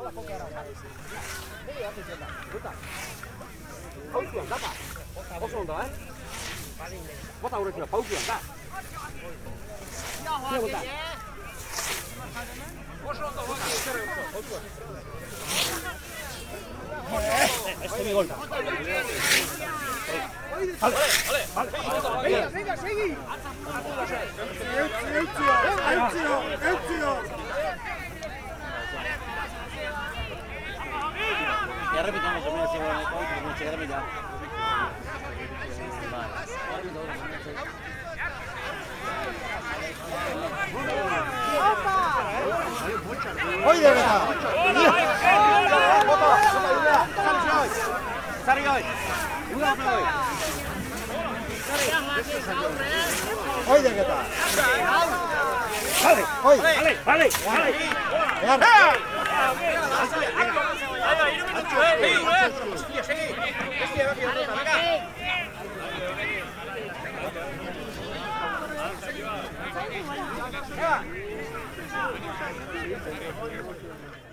pausu handa ba. Oso ondo, Bota aurretik, pausu handa. Bota. Oso ondo, pausu. Este mi gol. Venga, segui. Ya repitamos el primer segundo, no llegará ya. Hoy de verdad. Sari hoy. Hoy de verdad. Hoy. Vale. Venga.